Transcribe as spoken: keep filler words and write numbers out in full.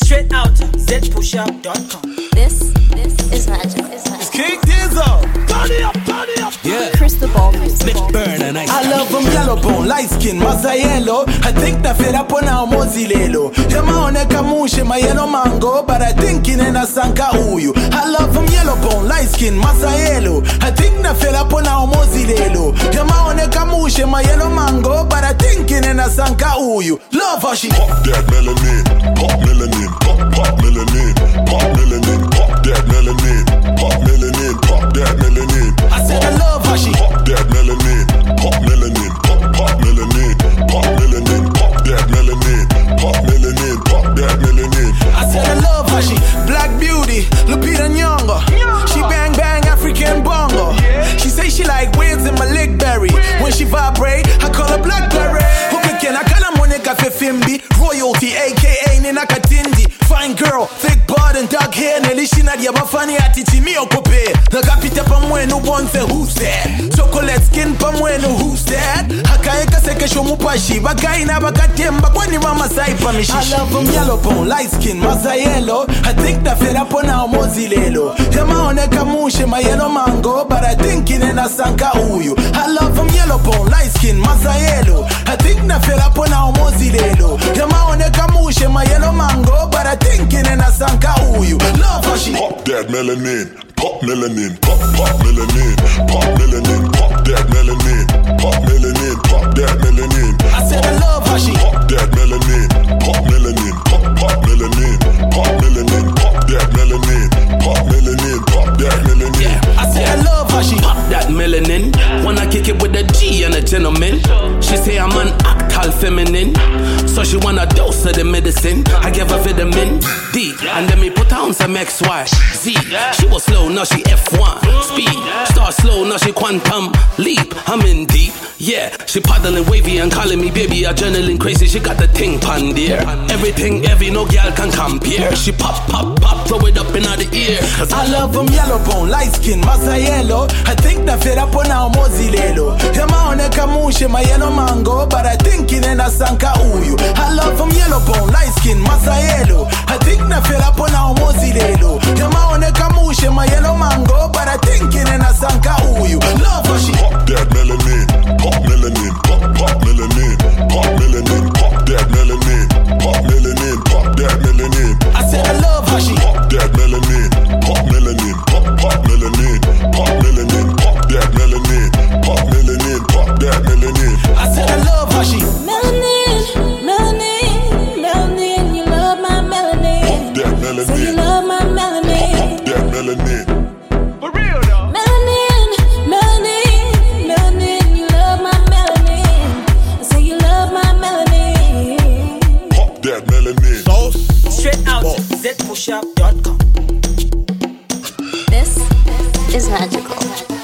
Straight out Z push up dot com. This, this is magic. It's magic. Kick this up. Turn it up, turn it up. Yeah. Crystal ball music. Burn and ice. I love them yellow bone, light skin, masa yellow. I think that fed up on our mozilelo. Yama oneka mushe, my yellow mango, but I think in a sanka uyu. I love them yellow bone, light skin, masa yellow. I think that fed up on our mozilelo. Yama oneka mushe, my yellow mango, but I think in a sanka uyu. Love how she pop that melanin, pop melanin, pop pop melanin, pop melanin, pop that melanin, pop melanin, pop that melanin. I said I love how she pop that melanin, pop melanin, pop pop melanin, pop melanin, pop that melanin, pop melanin, pop that melanin. I said I love how she Black Beauty, Lupita Nyong'o. She bang bang African bongo. She say she like waves in my leg berry. When she vibrate, I call her Blackberry. Hookah I call her Monica Fefimbi. Royalty, aka Nina Katindi. Fine girl, thick butt and dark hair. Nelly Shinadia Bafani Atichi Mio Kope. The capita Pamweno Bonse, who's that? Chocolate skin Pamweno, who's that? Hakaeka Sekesho Mupashi. Bakaina Bakatemba Kwani Mama Saipa Mishishi. I love them yellow bone, light skin, masa yellow. I think that fed up on our mozilelo. Yama oneka mushe, my yellow mango, but I think in a sanka uyu. I love them yellow bone, light skin, masa yellow. I think that fed up on our mozilelo. Yama oneka mushe, my yellow mango, but I think in a sanka uyu. Love how she pop that melanin, pop melanin, pop pop melanin, pop melanin, pop that melanin, pop melanin, pop that melanin. I said I love how she pop that melanin, pop melanin, pop pop melanin, pop melanin, pop that melanin, pop melanin, pop that melanin. Yeah. I said I love how she pop that melanin. Wanna kick it with a G and a gentleman. She say I'm an actal feminine, so she want a dose of the medicine. I give her vitamin D, and then me put her on some X Y Z. She was slow, now she F one speed. Start slow, now she quantum leap. I'm in deep, yeah. She paddling wavy and calling me baby. Adrenaline crazy, she got the thing pan there. Everything heavy, no girl can compare. She pop, pop, pop, throw it up in the ear. I love them yellow bone, light skin, masa yellow. I think that fed up on our mozilelo. Yama oneka mushe, my yellow mango, but I think in a sanka uyu. I love them yellow bone, light skin, masa yellow. I think that fed up on our mozilelo. Yama oneka mushe, my yellow mango, but I think in a sanka uyu. Love how she pop that melanin, pop melanin, pop pop melanin, pop melanin, pop that melanin, pop melanin, pop that melanin. I said I love how she pop that melanin, pop melanin, pop pop melanin, pop melanin, pop that melanin, pop melanin, pop that melanin. I said I love how she Melanin, melanin, melanin. You love my melanin. Pop that melanin. So you love my melanin. Pop that melanin. for real though. Melanin, melanin, melanin. You love my melanin. So you love my melanin. Pop that melanin. Sauce. Straight out Z push up dot com. This is magical.